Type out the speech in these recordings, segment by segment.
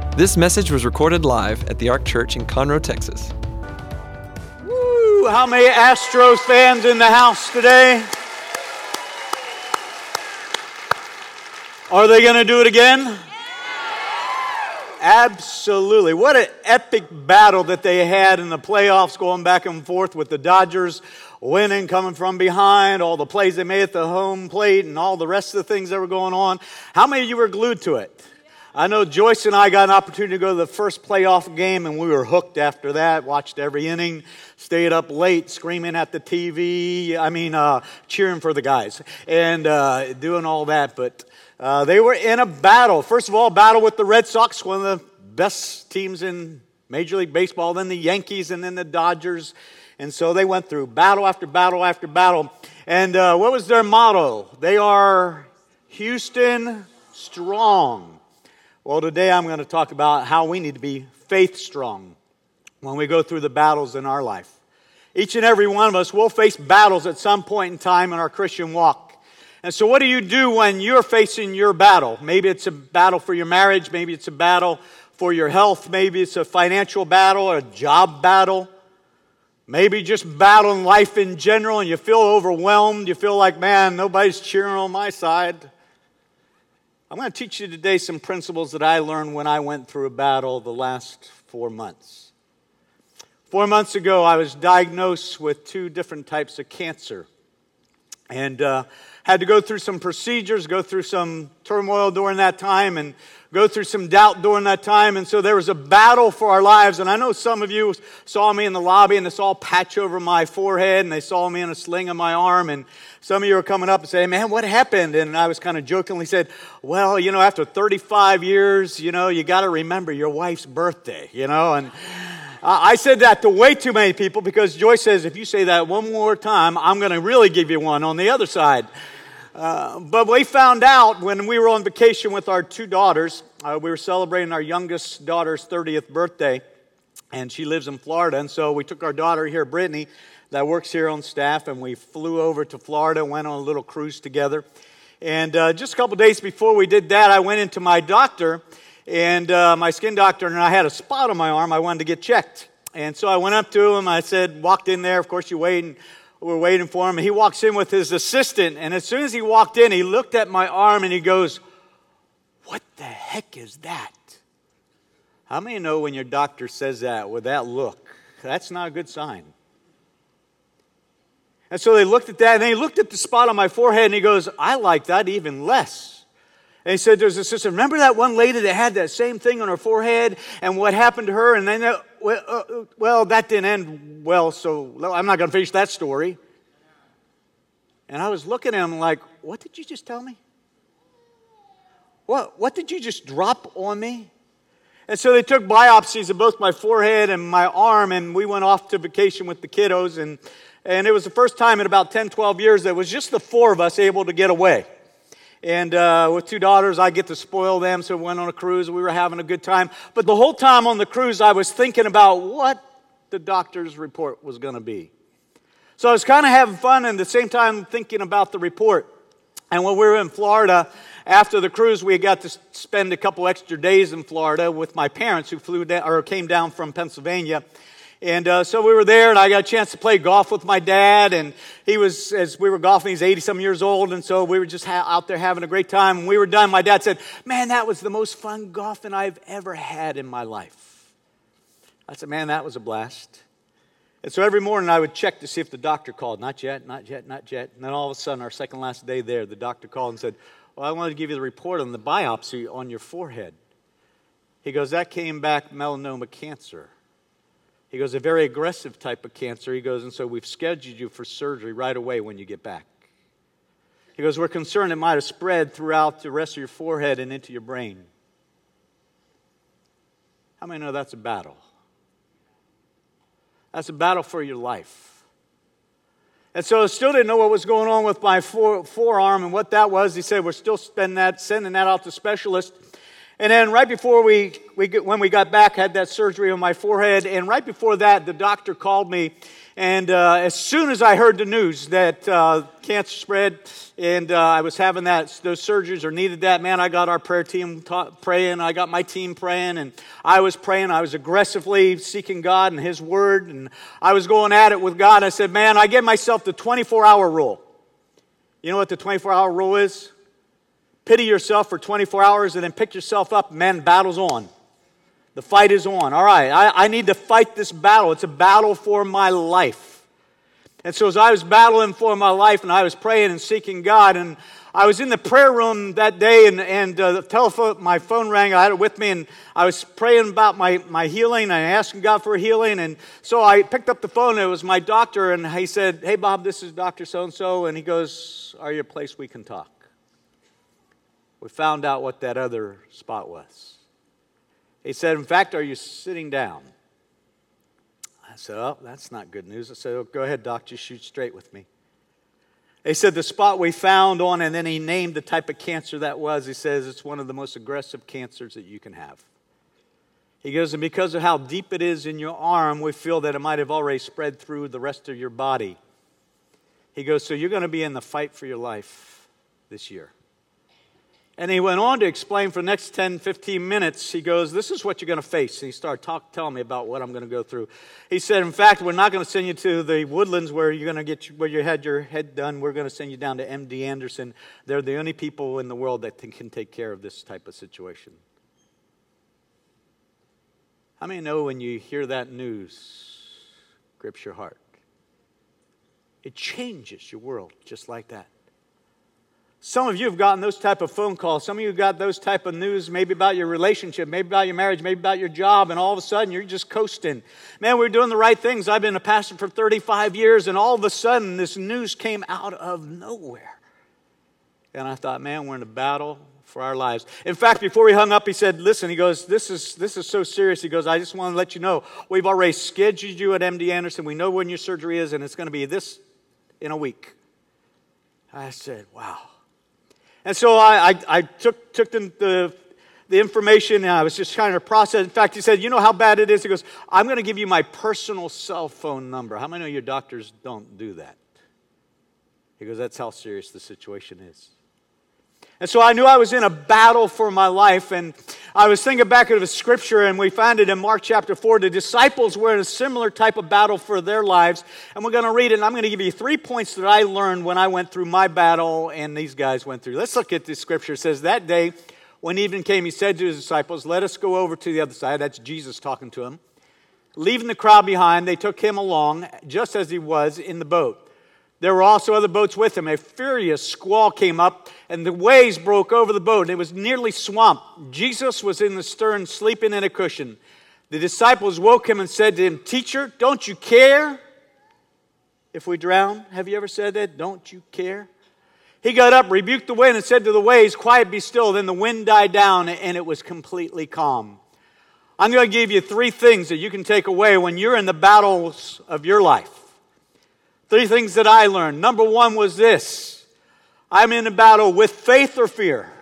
This message was recorded live at the Ark Church in Conroe, Texas. Woo! How many Astros fans in the house today? Are they going to do it again? Absolutely. What an epic battle that they had in the playoffs, going back and forth with the Dodgers winning, coming from behind, all the plays they made at the home plate, and all the rest of the things that were going on. How many of you were glued to it? I know Joyce and I got an opportunity to go to the first playoff game, and we were hooked after that. Watched every inning, stayed up late, screaming at the TV. Cheering for the guys and doing all that. But they were in a battle. First of all, a battle with the Red Sox, one of the best teams in Major League Baseball, then the Yankees, and then the Dodgers. And so they went through battle after battle after battle. And what was their motto? They are Houston strong. Well, today I'm going to talk about how we need to be faith strong when we go through the battles in our life. Each and every one of us will face battles at some point in time in our Christian walk. And so what do you do when you're facing your battle? Maybe it's a battle for your marriage. Maybe it's a battle for your health. Maybe it's a financial battle or a job battle. Maybe just battling life in general and you feel overwhelmed. You feel like, man, nobody's cheering on my side. I'm going to teach you today some principles that I learned when I went through a battle the last 4 months. 4 months ago, I was diagnosed with 2 different types of cancer and had to go through some procedures, go through some turmoil during that time, and go through some doubt during that time. And so there was a battle for our lives. And I know some of you saw me in the lobby and they saw a patch over my forehead and they saw me in a sling on my arm. And some of you are coming up and saying, man, what happened? And I was kind of jokingly said, well, after 35 years, you got to remember your wife's birthday, And I said that to way too many people because Joyce says, if you say that one more time, I'm going to really give you one on the other side. But we found out when we were on vacation with our 2 daughters, we were celebrating our youngest daughter's 30th birthday, and she lives in Florida. And so we took our daughter here, Brittany, that works here on staff, and we flew over to Florida, went on a little cruise together. And just a couple days before we did that, I went into my doctor, and my skin doctor, and I had a spot on my arm I wanted to get checked. And so I went up to him, walked in there, of course you wait, and we're waiting for him. And he walks in with his assistant, and as soon as he walked in, he looked at my arm and he goes, what the heck is that? How many know when your doctor says that with that look? That's not a good sign. And so they looked at that, and then he looked at the spot on my forehead, and he goes, I like that even less. And he said, there's a sister, remember that one lady that had that same thing on her forehead, and what happened to her? And then, that didn't end well, so I'm not going to finish that story. And I was looking at him like, what did you just tell me? What did you just drop on me? And so they took biopsies of both my forehead and my arm, and we went off to vacation with the kiddos, and it was the first time in about 10, 12 years that it was just the 4 of us able to get away. And with 2 daughters, I get to spoil them, so we went on a cruise. We were having a good time. But the whole time on the cruise, I was thinking about what the doctor's report was going to be. So I was kind of having fun and at the same time thinking about the report. And when we were in Florida, after the cruise, we got to spend a couple extra days in Florida with my parents who came down from Pennsylvania. And so we were there, and I got a chance to play golf with my dad, and as we were golfing, he's 80-some years old, and so we were just out there having a great time. When we were done, my dad said, man, that was the most fun golfing I've ever had in my life. I said, man, that was a blast. And so every morning I would check to see if the doctor called. Not yet, not yet, not yet. And then all of a sudden, our second last day there, the doctor called and said, well, I wanted to give you the report on the biopsy on your forehead. He goes, that came back melanoma cancer. He goes, a very aggressive type of cancer. He goes, and so we've scheduled you for surgery right away when you get back. He goes, we're concerned it might have spread throughout the rest of your forehead and into your brain. How many know that's a battle? That's a battle for your life. And so I still didn't know what was going on with my forearm and what that was. He said, we're still sending that out to specialists. And then right before when we got back, had that surgery on my forehead. And right before that, the doctor called me And as soon as I heard the news that cancer spread and I was having those surgeries or needed that, man, I got our prayer team praying. I got my team praying, and I was praying. I was aggressively seeking God and His Word, and I was going at it with God. I said, man, I gave myself the 24-hour rule. You know what the 24-hour rule is? Pity yourself for 24 hours and then pick yourself up. Man, battle's on. The fight is on. All right, I need to fight this battle. It's a battle for my life. And so as I was battling for my life and I was praying and seeking God, and I was in the prayer room that day, and the telephone, my phone rang. I had it with me, and I was praying about my healing and asking God for healing. And so I picked up the phone, and it was my doctor, and he said, hey, Bob, this is Dr. So-and-so. And he goes, are you a place we can talk? We found out what that other spot was. He said, in fact, are you sitting down? I said, oh, that's not good news. I said, oh, go ahead, doc, just shoot straight with me. He said, the spot we found on, and then he named the type of cancer that was. He says, it's one of the most aggressive cancers that you can have. He goes, and because of how deep it is in your arm, we feel that it might have already spread through the rest of your body. He goes, so you're going to be in the fight for your life this year. And he went on to explain for the next 10, 15 minutes, he goes, this is what you're going to face. And he started telling me about what I'm going to go through. He said, in fact, we're not going to send you to the Woodlands where you're going to where you had your head done. We're going to send you down to MD Anderson. They're the only people in the world that can take care of this type of situation. How many know when you hear that news, grips your heart? It changes your world just like that. Some of you have gotten those type of phone calls. Some of you have got those type of news, maybe about your relationship, maybe about your marriage, maybe about your job, and all of a sudden you're just coasting. Man, we're doing the right things. I've been a pastor for 35 years, and all of a sudden this news came out of nowhere. And I thought, man, we're in a battle for our lives. In fact, before he hung up, he said, listen, he goes, this is so serious. He goes, I just want to let you know, we've already scheduled you at MD Anderson. We know when your surgery is, and it's going to be this in a week. I said, wow. And so I took the information, and I was just trying to process. In fact, he said, you know how bad it is? He goes, I'm going to give you my personal cell phone number. How many of your doctors don't do that? He goes, that's how serious the situation is. And so I knew I was in a battle for my life, and I was thinking back of the scripture, and we find it in Mark chapter 4. The disciples were in a similar type of battle for their lives, and we're going to read it, and I'm going to give you 3 points that I learned when I went through my battle and these guys went through. Let's look at this scripture. It says, that day when evening came, he said to his disciples, let us go over to the other side. That's Jesus talking to him. Leaving the crowd behind, they took him along just as he was in the boat. There were also other boats with him. A furious squall came up, and the waves broke over the boat, and it was nearly swamped. Jesus was in the stern, sleeping in a cushion. The disciples woke him and said to him, Teacher, don't you care if we drown? Have you ever said that? Don't you care? He got up, rebuked the wind, and said to the waves, Quiet, be still. Then the wind died down, and it was completely calm. I'm going to give you 3 things that you can take away when you're in the battles of your life. 3 things that I learned. Number 1 was this. I'm in a battle with faith or fear.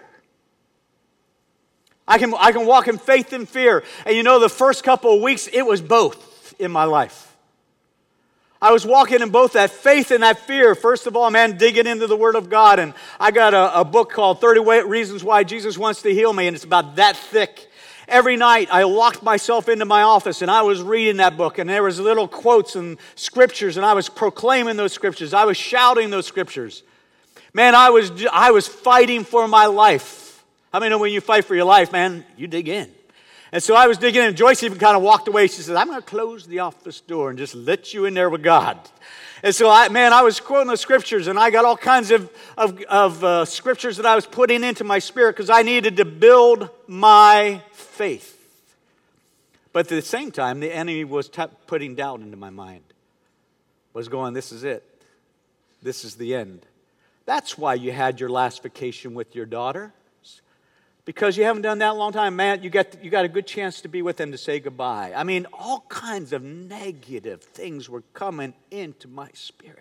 I can walk in faith and fear. And you know, the first couple of weeks, it was both in my life. I was walking in both that faith and that fear. First of all, man, digging into the Word of God. And I got a book called 30 Reasons Why Jesus Wants to Heal Me. And it's about that thick. Every night I locked myself into my office and I was reading that book, and there was little quotes and scriptures, and I was proclaiming those scriptures. I was shouting those scriptures. Man, I was fighting for my life. How many know when you fight for your life, man, you dig in? And so I was digging in. Joyce even kind of walked away. She said, I'm going to close the office door and just let you in there with God. And so, I was quoting the scriptures, and I got all kinds of scriptures that I was putting into my spirit because I needed to build my faith. But at the same time, the enemy was putting doubt into my mind. Was going, this is it. This is the end. That's why you had your last vacation with your daughter. Because you haven't done that in a long time, man, you got a good chance to be with them to say goodbye. I mean, all kinds of negative things were coming into my spirit.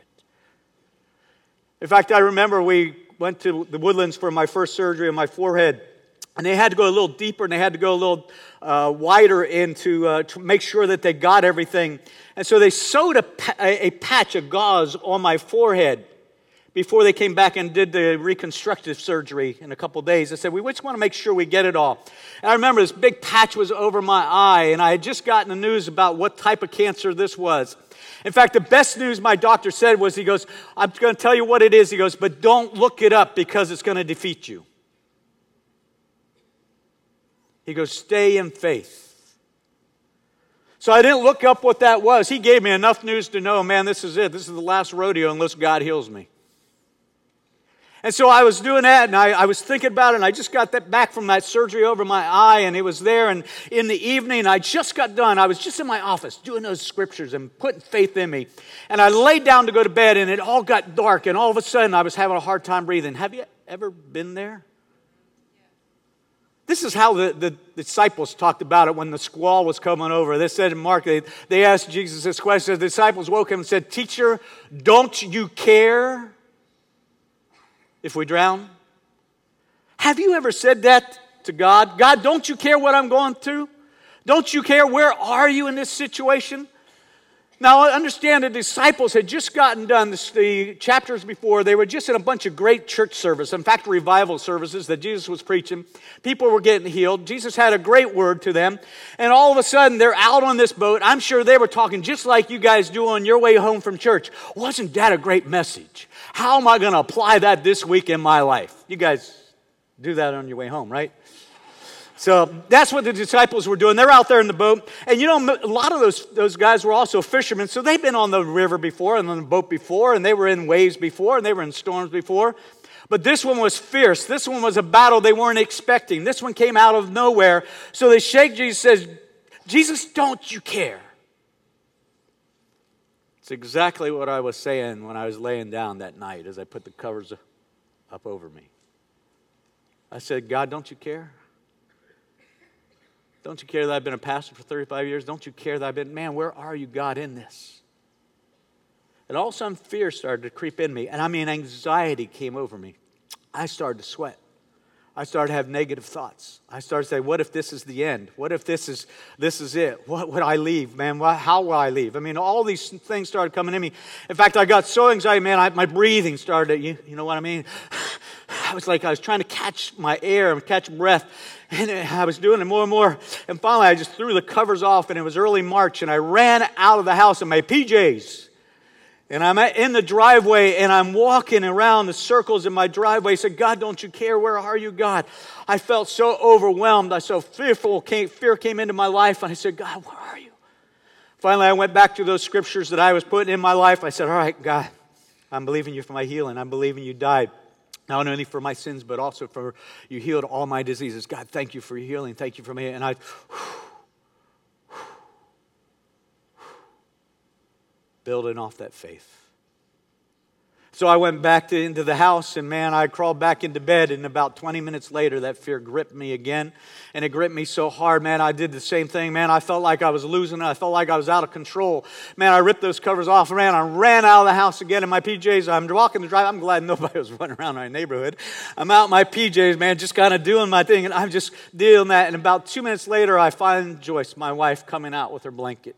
In fact, I remember we went to the Woodlands for my first surgery on my forehead. And they had to go a little deeper, and they had to go a little wider to make sure that they got everything. And so they sewed a patch of gauze on my forehead before they came back and did the reconstructive surgery in a couple days. They said, we just want to make sure we get it all. And I remember this big patch was over my eye, and I had just gotten the news about what type of cancer this was. In fact, the best news my doctor said was, he goes, I'm going to tell you what it is. He goes, but don't look it up because it's going to defeat you. He goes, stay in faith. So I didn't look up what that was. He gave me enough news to know, man, this is it. This is the last rodeo unless God heals me. And so I was doing that, and I was thinking about it, and I just got that back from that surgery over my eye, and it was there. And in the evening, I just got done. I was just in my office doing those scriptures and putting faith in me. And I laid down to go to bed, and it all got dark, and all of a sudden, I was having a hard time breathing. Have you ever been there? This is how the disciples talked about it when the squall was coming over. They said in Mark, they asked Jesus this question. The disciples woke him and said, Teacher, don't you care if we drown? Have you ever said that to God? God, don't you care what I'm going through? Don't you care? Where are you in this situation? Now, I understand the disciples had just gotten done, the chapters before, they were just in a bunch of great church service, in fact, revival services that Jesus was preaching. People were getting healed. Jesus had a great word to them. And all of a sudden, they're out on this boat. I'm sure they were talking just like you guys do on your way home from church. Wasn't that a great message? How am I going to apply that this week in my life? You guys do that on your way home, right? So that's what the disciples were doing. They're out there in the boat. And you know, a lot of those guys were also fishermen. So they've been on the river before and on the boat before. And they were in waves before. And they were in storms before. But this one was fierce. This one was a battle they weren't expecting. This one came out of nowhere. So they shake Jesus, says, Jesus, don't you care? It's exactly what I was saying when I was laying down that night as I put the covers up over me. I said, God, don't you care? Don't you care that I've been a pastor for 35 years? Don't you care that I've been, man, where are you, God, in this? And all of a sudden, fear started to creep in me. And I mean, anxiety came over me. I started to sweat. I started to have negative thoughts. I started to say, what if this is the end? What if this is it? What would I leave, man? How will I leave? I mean, all these things started coming in me. In fact, I got so anxiety, man, my breathing started, you know what I mean? I was trying to catch my air and catch breath. And I was doing it more and more. And finally, I just threw the covers off, and it was early March, and I ran out of the house in my PJs. And I'm in the driveway, and I'm walking around the circles in my driveway. I said, God, don't you care? Where are you, God? I felt so overwhelmed. I so fearful. Fear came into my life, and I said, God, where are you? Finally, I went back to those scriptures that I was putting in my life. I said, all right, God, I'm believing you for my healing. I'm believing you died. Not only for my sins, but also for you healed all my diseases. God, thank you for your healing. Thank you for me. And I building off that faith. So I went back into the house, and man, I crawled back into bed, and about 20 minutes later, that fear gripped me again, and it gripped me so hard, man, I did the same thing, man. I felt like I was losing it. I felt like I was out of control. Man, I ripped those covers off, man. I ran out of the house again in my PJs. I'm walking the drive. I'm glad nobody was running around my neighborhood. I'm out in my PJs, man, just kind of doing my thing, and I'm just doing that, and about 2 minutes later, I find Joyce, my wife, coming out with her blanket.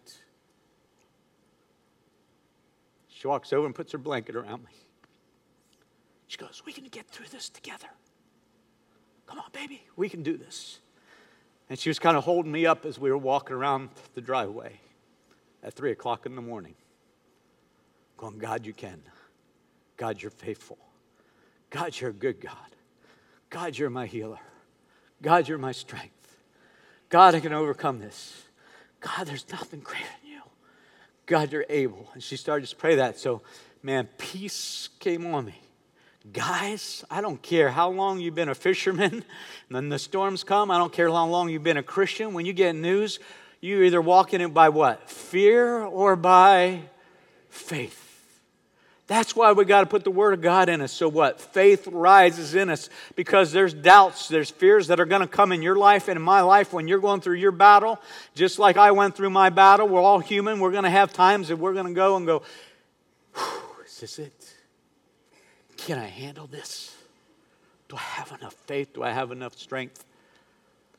She walks over and puts her blanket around me. She goes, we can get through this together. Come on, baby, we can do this. And she was kind of holding me up as we were walking around the driveway at 3 o'clock in the morning. Going, God, you can. God, you're faithful. God, you're a good God. God, you're my healer. God, you're my strength. God, I can overcome this. God, there's nothing greater than you. God, you're able. And she started to pray that. So, man, peace came on me. Guys, I don't care how long you've been a fisherman, and then the storms come. I don't care how long you've been a Christian. When you get news, you either walk in it by what? Fear or by faith. That's why we got to put the Word of God in us. So what? Faith rises in us because there's doubts, there's fears that are going to come in your life and in my life when you're going through your battle. Just like I went through my battle. We're all human. We're going to have times that we're going to go and go, is this it? Can I handle this? Do I have enough faith? Do I have enough strength?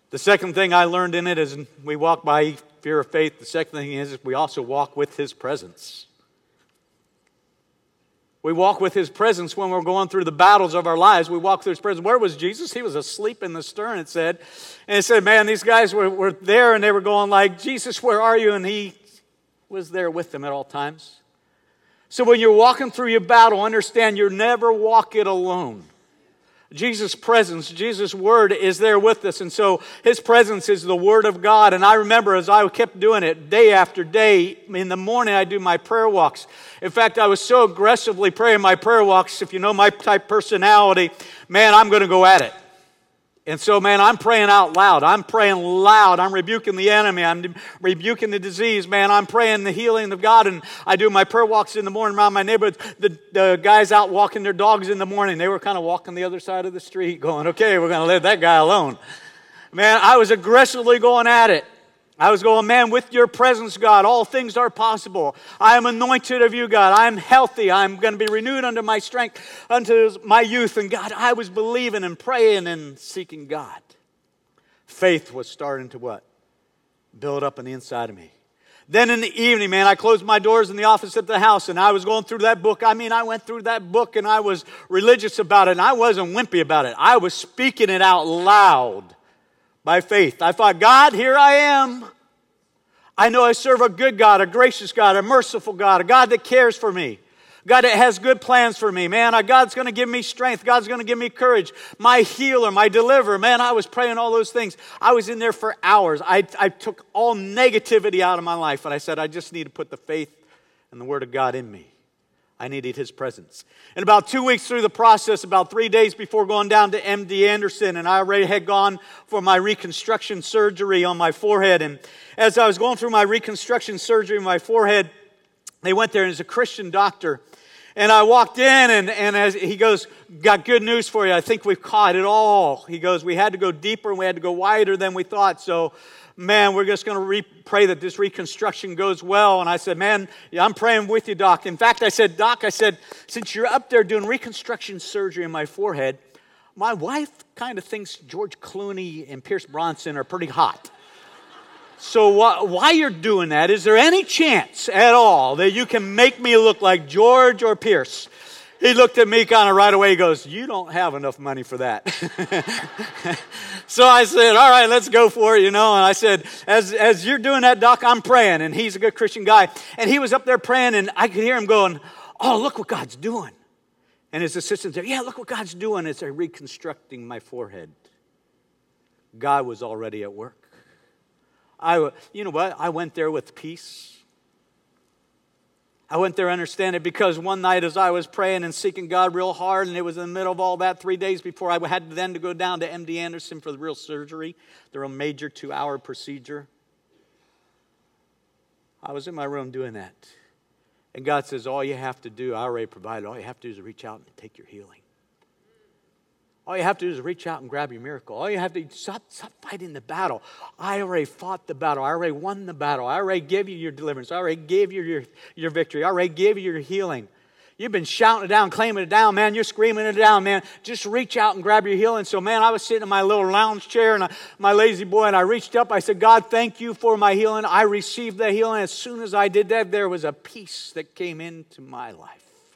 The second thing I learned in it is we walk by fear of faith. The second thing is we also walk with His presence. We walk with His presence when we're going through the battles of our lives. We walk through His presence. Where was Jesus? He was asleep in the stern, it said. And it said, man, these guys were there and they were going like, Jesus, where are you? And He was there with them at all times. So when you're walking through your battle, understand you're never walking alone. Jesus' presence, Jesus' Word is there with us. And so His presence is the Word of God. And I remember as I kept doing it day after day, in the morning I do my prayer walks. In fact, I was so aggressively praying my prayer walks. If you know my type personality, man, I'm going to go at it. And so, man, I'm praying out loud. I'm praying loud. I'm rebuking the enemy. I'm rebuking the disease, man. I'm praying the healing of God. And I do my prayer walks in the morning around my neighborhood. The guys out walking their dogs in the morning, they were kind of walking the other side of the street going, okay, we're going to leave that guy alone. Man, I was aggressively going at it. I was going, man, with your presence, God, all things are possible. I am anointed of you, God. I am healthy. I'm going to be renewed unto my strength, unto my youth. And God, I was believing and praying and seeking God. Faith was starting to what? Build up on the inside of me. Then in the evening, man, I closed my doors in the office at the house and I was going through that book. I mean, I went through that book and I was religious about it and I wasn't wimpy about it. I was speaking it out loud. By faith. I thought, God, here I am. I know I serve a good God, a gracious God, a merciful God, a God that cares for me. God that has good plans for me. Man, God's going to give me strength. God's going to give me courage. My healer, my deliverer. Man, I was praying all those things. I was in there for hours. I took all negativity out of my life. And I said, I just need to put the faith and the Word of God in me. I needed His presence. And about 2 weeks through the process, about 3 days before going down to MD Anderson, and I already had gone for my reconstruction surgery on my forehead. And as I was going through my reconstruction surgery on my forehead, they went there and it's a Christian doctor. And I walked in and as he goes, got good news for you. I think we've caught it all. He goes, we had to go deeper and we had to go wider than we thought. So, man, we're just going to pray that this reconstruction goes well. And I said, man, yeah, I'm praying with you, Doc. In fact, I said, Doc, since you're up there doing reconstruction surgery in my forehead, my wife kind of thinks George Clooney and Pierce Brosnan are pretty hot. So why you're doing that, is there any chance at all that you can make me look like George or Pierce? He looked at me kind of right away. He goes, you don't have enough money for that. So I said, all right, let's go for it, And I said, as you're doing that, Doc, I'm praying. And he's a good Christian guy. And he was up there praying, and I could hear him going, oh, look what God's doing. And his assistant said, yeah, look what God's doing as they're reconstructing my forehead. God was already at work. You know what? I went there with peace. I went there understanding because one night as I was praying and seeking God real hard, and it was in the middle of all that 3 days before I had then to go down to MD Anderson for the real surgery, the real major 2-hour procedure. I was in my room doing that. And God says, all you have to do, I already provided, all you have to do is reach out and take your healing. All you have to do is reach out and grab your miracle. All you have to do is stop fighting the battle. I already fought the battle. I already won the battle. I already gave you your deliverance. I already gave you your victory. I already gave you your healing. You've been shouting it down, claiming it down, man. You're screaming it down, man. Just reach out and grab your healing. So, man, I was sitting in my little lounge chair and my lazy boy, and I reached up. I said, God, thank you for my healing. I received that healing. As soon as I did that, there was a peace that came into my life.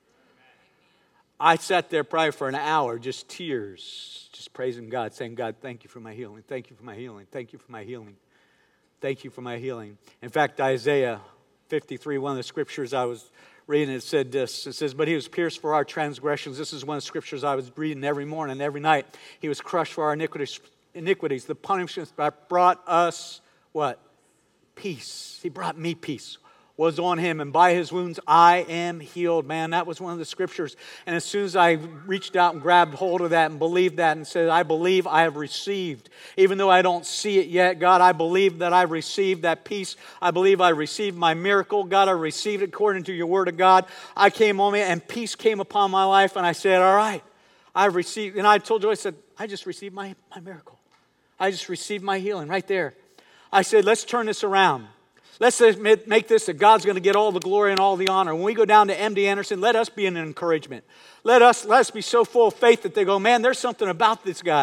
I sat there probably for an hour, just tears, just praising God, saying, God, thank you for my healing. Thank you for my healing. Thank you for my healing. Thank you for my healing. In fact, Isaiah 53, one of the scriptures I was reading, it said this. It says, but He was pierced for our transgressions. This is one of the scriptures I was reading every morning, every night. He was crushed for our iniquities. The punishment that brought us, what? Peace. He brought me peace. Was on Him, and by His wounds I am healed. Man, that was one of the scriptures. And as soon as I reached out and grabbed hold of that and believed that and said, I believe I have received. Even though I don't see it yet, God, I believe that I've received that peace. I believe I received my miracle. God, I received it according to your word of God. I came on me and peace came upon my life, and I said, all right, I've received. And I told Joy, I said, I just received my miracle. I just received my healing right there. I said, let's turn this around. Let's make this that God's going to get all the glory and all the honor. When we go down to MD Anderson, let us be an encouragement. Let us be so full of faith that they go, man, there's something about this guy.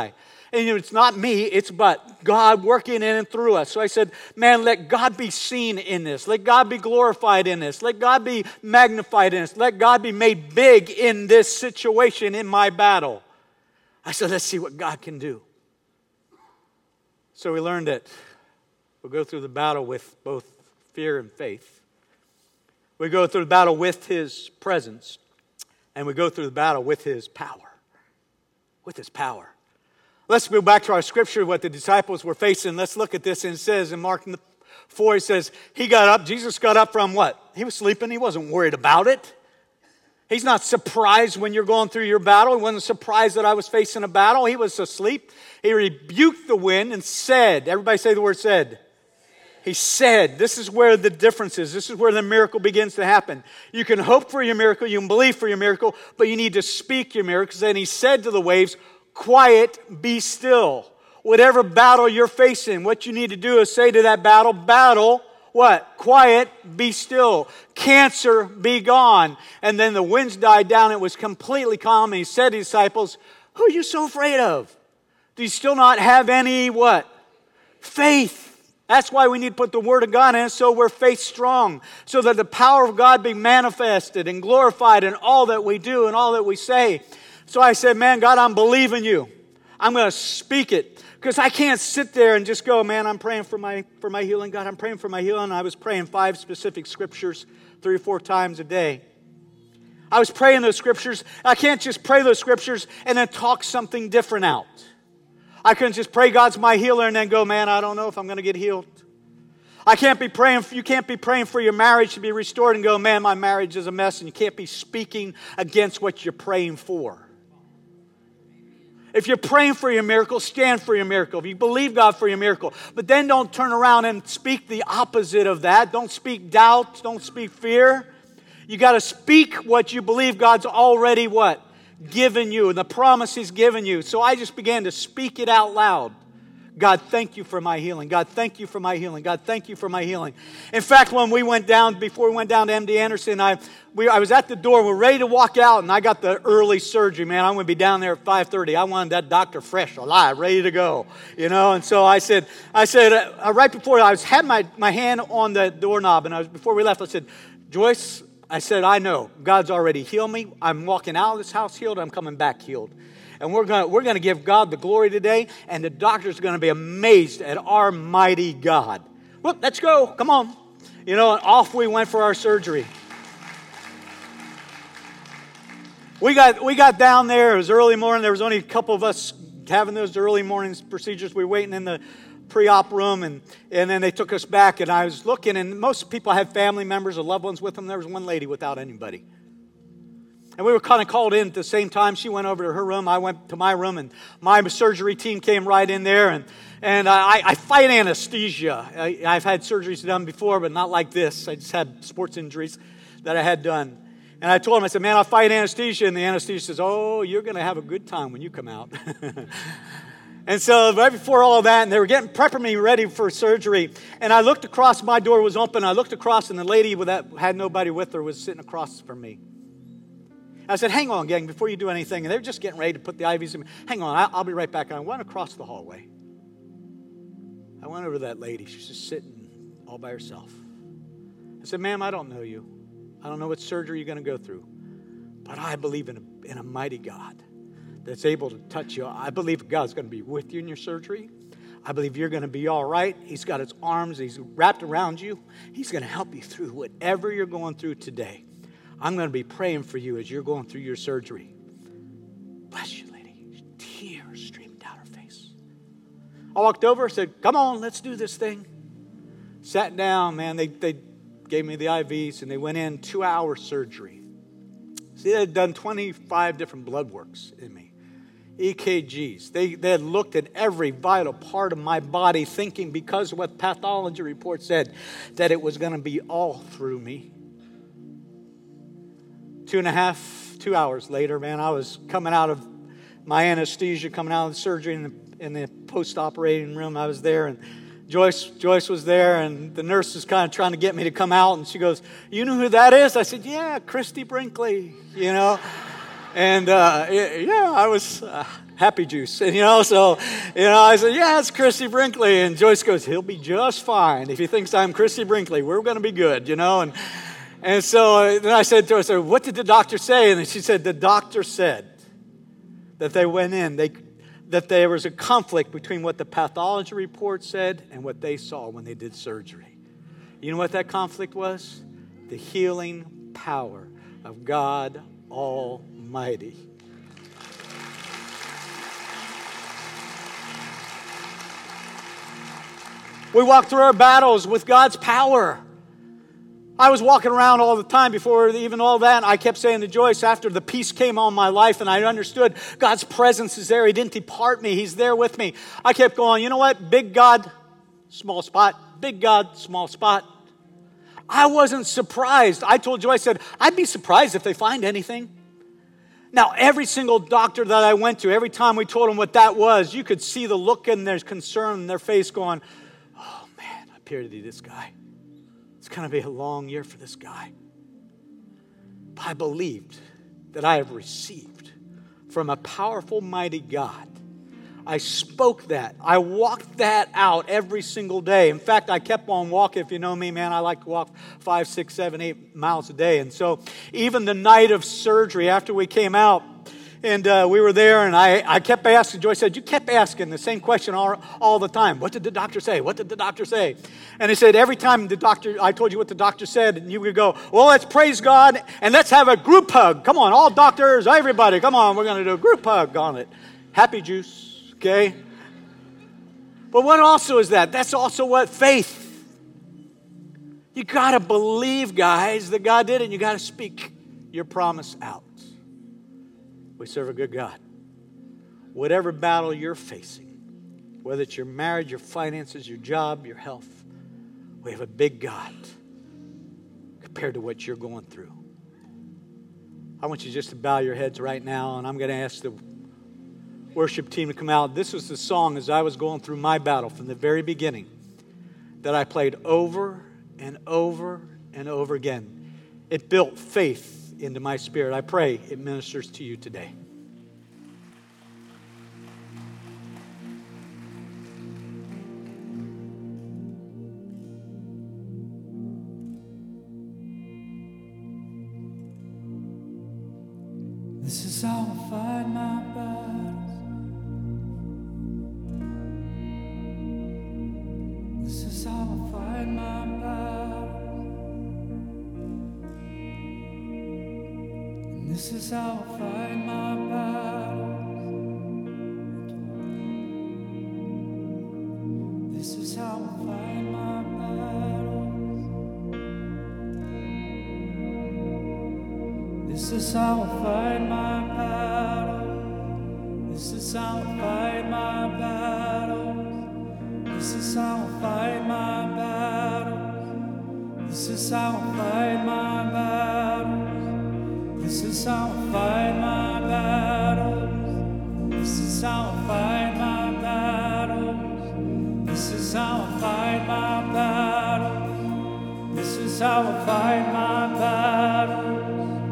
And it's not me, it's but God working in and through us. So I said, man, let God be seen in this. Let God be glorified in this. Let God be magnified in this. Let God be made big in this situation, in my battle. I said, let's see what God can do. So we learned that we'll go through the battle with both fear and faith. We go through the battle with His presence. And we go through the battle with His power. With His power. Let's go back to our scripture, what the disciples were facing. Let's look at this. And it says in Mark 4, it says, Jesus got up from what? He was sleeping. He wasn't worried about it. He's not surprised when you're going through your battle. He wasn't surprised that I was facing a battle. He was asleep. He rebuked the wind and said, everybody say the word said. He said, this is where the difference is. This is where the miracle begins to happen. You can hope for your miracle. You can believe for your miracle. But you need to speak your miracles. And He said to the waves, quiet, be still. Whatever battle you're facing, what you need to do is say to that battle, what? Quiet, be still. Cancer, be gone. And then the winds died down. It was completely calm. And He said to His disciples, who are you so afraid of? Do you still not have any what? Faith. That's why we need to put the Word of God in so we're faith strong. So that the power of God be manifested and glorified in all that we do and all that we say. So I said, man, God, I'm believing You. I'm going to speak it. Because I can't sit there and just go, man, I'm praying for my healing. God, I'm praying for my healing. I was praying 5 specific scriptures 3 or 4 times a day. I was praying those scriptures. I can't just pray those scriptures and then talk something different out. I couldn't just pray God's my healer and then go, man, I don't know if I'm going to get healed. You can't be praying for your marriage to be restored and go, man, my marriage is a mess. And you can't be speaking against what you're praying for. If you're praying for your miracle, stand for your miracle. If you believe God for your miracle. But then don't turn around and speak the opposite of that. Don't speak doubt. Don't speak fear. You got to speak what you believe God's already what? Given you. And the promise He's given you. So I just began to speak it out loud. God, thank You for my healing. God, thank You for my healing. God, thank You for my healing. In fact, when we went down, before we went down to MD Anderson, I was at the door. We're ready to walk out, and I got the early surgery. Man, I'm going to be down there at 5:30. I wanted that doctor fresh, alive, ready to go. And so I said, right before I had my hand on the doorknob, and before we left, I said, Joyce, I said, I know God's already healed me. I'm walking out of this house healed. I'm coming back healed. And we're going to give God the glory today, and the doctor's going to be amazed at our mighty God. Well, let's go. Come on. And off we went for our surgery. We got down there. It was early morning. There was only a couple of us having those early morning procedures. We were waiting in the pre-op room, and then they took us back, and I was looking, and most people have family members or loved ones with them. There was one lady without anybody. And we were kind of called in at the same time. She went over to her room. I went to my room, and my surgery team came right in there. And I fight anesthesia. I've had surgeries done before, but not like this. I just had sports injuries that I had done. And I told him, I said, man, I fight anesthesia. And the anesthesia says, oh, you're going to have a good time when you come out. And so right before all of that, and they were prepping me ready for surgery. And I looked across, my door was open. I looked across, and the lady that had nobody with her was sitting across from me. I said, hang on, gang, before you do anything. And they were just getting ready to put the IVs in. Hang on, I'll be right back. And I went across the hallway. I went over to that lady. She's just sitting all by herself. I said, ma'am, I don't know you. I don't know what surgery you're going to go through. But I believe in a mighty God that's able to touch you. I believe God's going to be with you in your surgery. I believe you're going to be all right. He's got His arms. He's wrapped around you. He's going to help you through whatever you're going through today. I'm going to be praying for you as you're going through your surgery. Bless you, lady. Tears streamed down her face. I walked over and said, come on, let's do this thing. Sat down, man. They gave me the IVs, and they went in 2-hour surgery. See, they had done 25 different blood works in me. EKGs. They had looked at every vital part of my body, thinking because of what the pathology report said, that it was going to be all through me. 2 hours later, man, I was coming out of my anesthesia, coming out of the surgery in the post-operating room. I was there, and Joyce was there, and the nurse was kind of trying to get me to come out, and she goes, you know who that is? I said, yeah, Christy Brinkley, And, I was, Happy Juice. And, so, I said, yeah, it's Christy Brinkley. And Joyce goes, he'll be just fine. If he thinks I'm Christy Brinkley, we're going to be good, And so then I said to her, so what did the doctor say? And she said, the doctor said that they went in, that there was a conflict between what the pathology report said and what they saw when they did surgery. You know what that conflict was? The healing power of God Almighty. We walk through our battles with God's power. I was walking around all the time before even all that, and I kept saying to Joyce, after the peace came on my life and I understood God's presence is there, He didn't depart me, He's there with me. I kept going, you know what? Big God, small spot. Big God, small spot. I wasn't surprised. I told Joyce, I said, I'd be surprised if they find anything. Now, every single doctor that I went to, every time we told them what that was, you could see the look in their concern in their face going, oh man, I pity this guy. It's going to be a long year for this guy. But I believed that I have received from a powerful, mighty God. I spoke that. I walked that out every single day. In fact, I kept on walking. If you know me, man, I like to walk 5, 6, 7, 8 miles a day. And so even the night of surgery, after we came out, and we were there, and I kept asking, Joyce said, you kept asking the same question all the time. What did the doctor say? What did the doctor say? And he said, every time I told you what the doctor said, and you would go, well, let's praise God, and let's have a group hug. Come on, all doctors, everybody, come on, we're going to do a group hug on it. Happy Juice, okay? But what also is that? That's also what? Faith. You got to believe, guys, that God did it, and you got to speak your promise out. We serve a good God. Whatever battle you're facing, whether it's your marriage, your finances, your job, your health, we have a big God compared to what you're going through. I want you just to bow your heads right now, and I'm going to ask the worship team to come out. This was the song as I was going through my battle from the very beginning that I played over and over and over again. It built faith into my spirit. I pray it ministers to you today. This is how I fight my battles. This is how I fight my battles. This is how I fight my battles. This is how I fight my battles. This is how I fight my battles. This is how I fight my battles. This is how I fight my battles. This is how I fight my battles. This is how I fight my battles. This is how I fight my battles. This is how I fight my battles. This is how I fight my battles.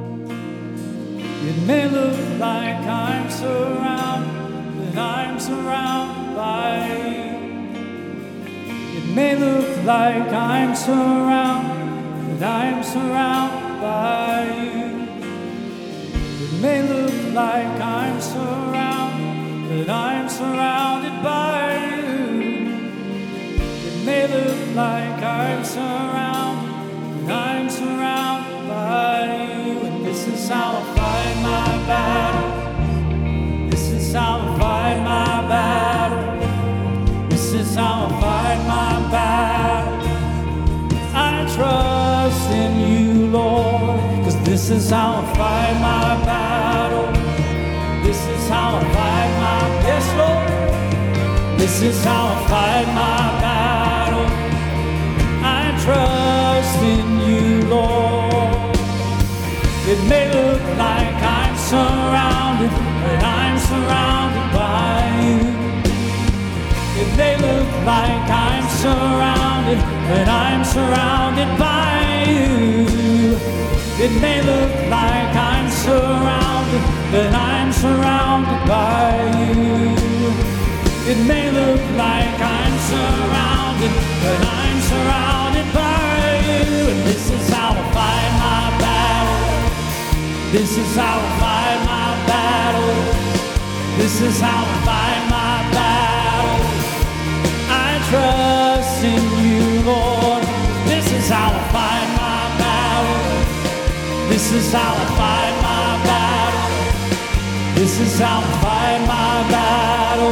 It may look like I'm surrounded, but I'm surrounded by you. It may look like I'm surrounded, but I'm surrounded by you. It may look like I'm surrounded, but I'm surrounded by you. It may look like I'm surrounded, but I'm surrounded by you. And this is how I fight my battle. This is how I fight my battle. This is how I fight my battle. I trust in you, Lord, 'cause this is how I fight my battle. This is how I fight my, yes, Lord. This is how I fight my battle. I trust in you, Lord. It may look like I'm surrounded, but I'm surrounded by you. It may look like I'm surrounded, but I'm surrounded by you. It may look like I'm surrounded, but I'm surrounded by you. It may look like I'm surrounded, but I'm surrounded by you. And this is how I fight my battle. This is how I fight my battle. This is how I fight my battle. I trust in you, Lord. This is how I fight my battle. This is how I fight my battle. This is how I fight my battle.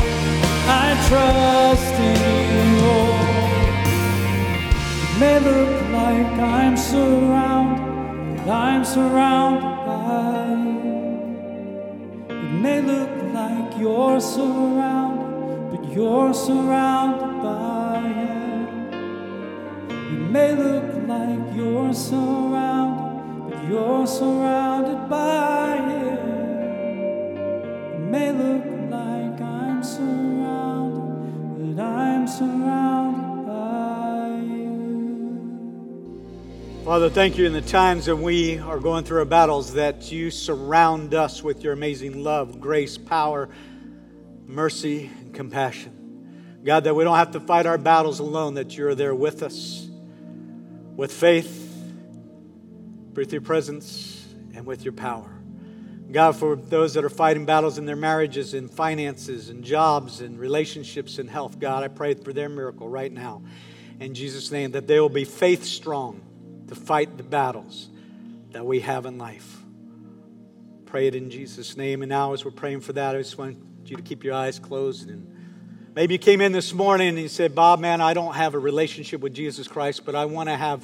I trust in you, Lord. It may look like I'm surrounded, but I'm surrounded by you. It may look like you're surrounded, but you're surrounded by him. It may look like you're surrounded, but you're surrounded by him. It may look like I'm surrounded, but I'm surrounded by you. Father, thank you in the times that we are going through our battles that you surround us with your amazing love, grace, power, mercy, and compassion. God, that we don't have to fight our battles alone, that you're there with us, with faith, with your presence, and with your power. God, for those that are fighting battles in their marriages and finances and jobs and relationships and health, God, I pray for their miracle right now. In Jesus' name, that they will be faith strong to fight the battles that we have in life. Pray it in Jesus' name. And now as we're praying for that, I just want you to keep your eyes closed. And maybe you came in this morning and you said, Bob, man, I don't have a relationship with Jesus Christ, but I want to have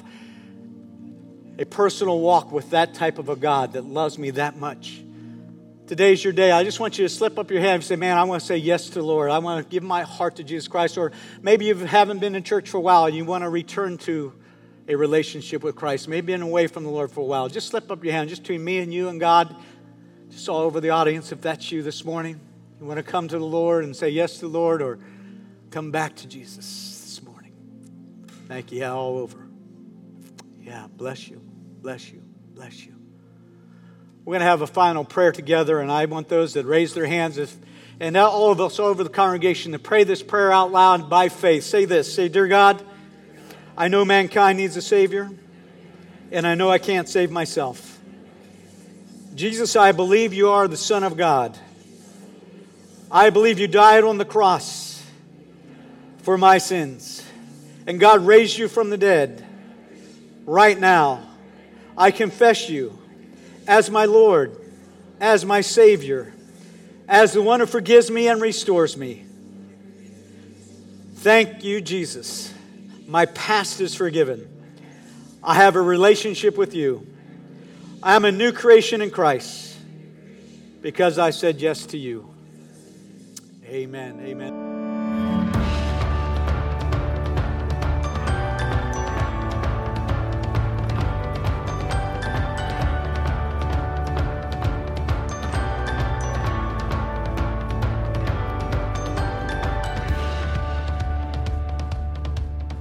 a personal walk with that type of a God that loves me that much. Today's your day. I just want you to slip up your hand and say, man, I want to say yes to the Lord. I want to give my heart to Jesus Christ. Or maybe you haven't been in church for a while and you want to return to a relationship with Christ. Maybe been away from the Lord for a while. Just slip up your hand, just between me and you and God. Just all over the audience, if that's you this morning. You want to come to the Lord and say yes to the Lord, or come back to Jesus this morning. Thank you. Yeah, all over. Yeah, bless you. Bless you. Bless you. We're going to have a final prayer together, and I want those that raise their hands, and now all of us all over the congregation, to pray this prayer out loud by faith. Say this. Say, dear God, I know mankind needs a Savior, and I know I can't save myself. Jesus, I believe you are the Son of God. I believe you died on the cross for my sins, and God raised you from the dead. Right now, I confess you as my Lord, as my Savior, as the one who forgives me and restores me. Thank you, Jesus. My past is forgiven. I have a relationship with you. I am a new creation in Christ because I said yes to you. Amen. Amen.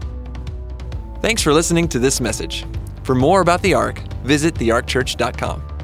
Thanks for listening to this message. For more about the Ark, visit thearkchurch.com.